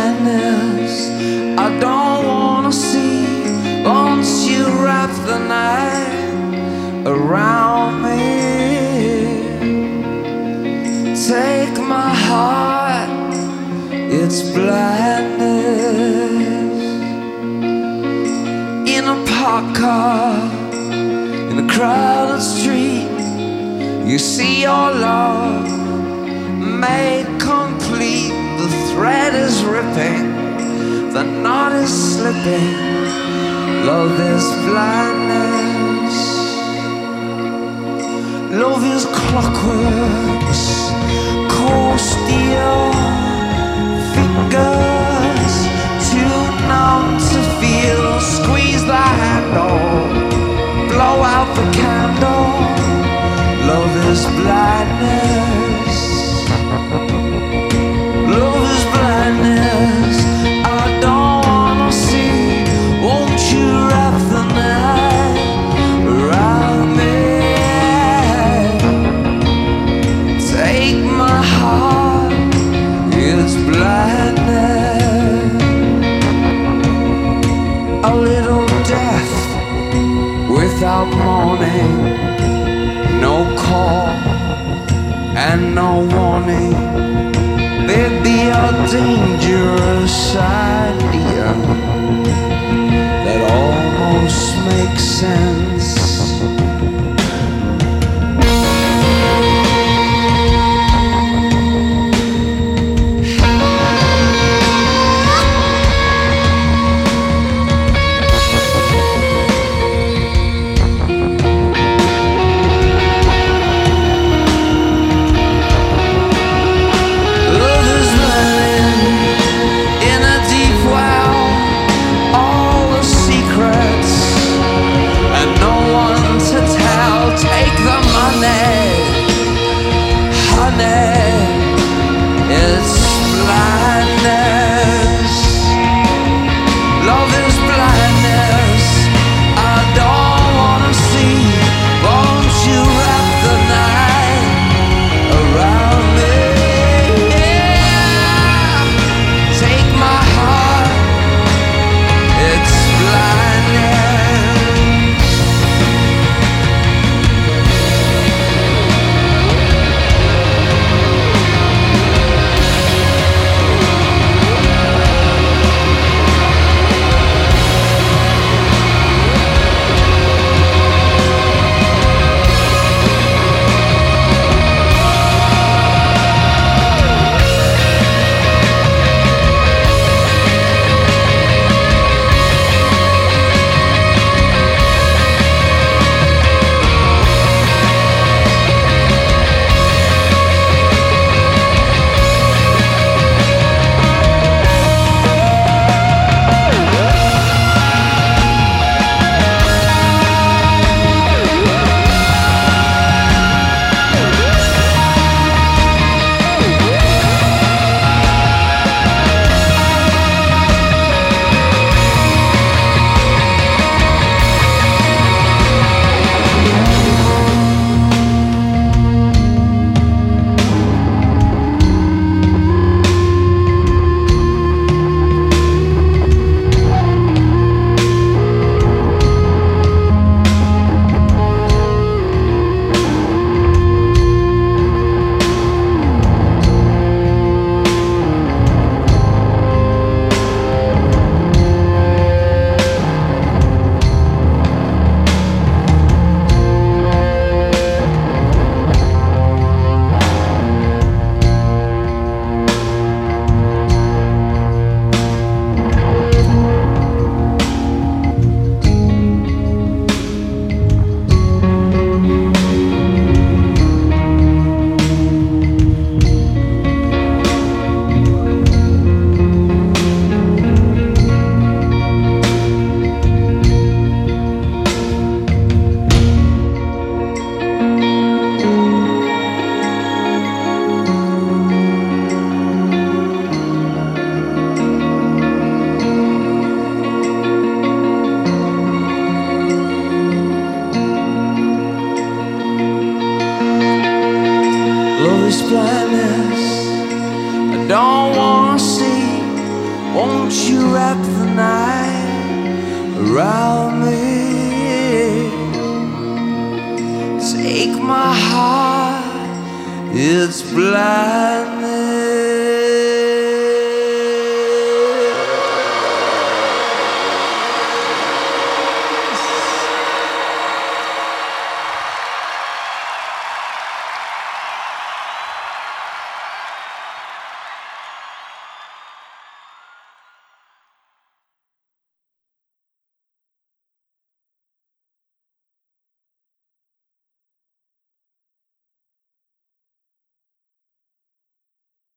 blindness I don't wanna see. Once you wrap the night around me, take my heart, it's blindness. In a parked car, in a crowded street, you see your love made complete. The thread is ripping, the knot is slipping. Love is blindness. Love is clockworks, cold steel, fingers too numb to feel. Squeeze the handle, blow out the candle. Love is blindness. Love is blindness. I don't wanna see. Won't you wrap the night around me? Take my heart, it's blindness. A little death without mourning, no call and no warning. Baby, a dangerous idea that almost makes sense. this blindness I don't wanna see. Won't you wrap the night around me? Take my heart, it's blind.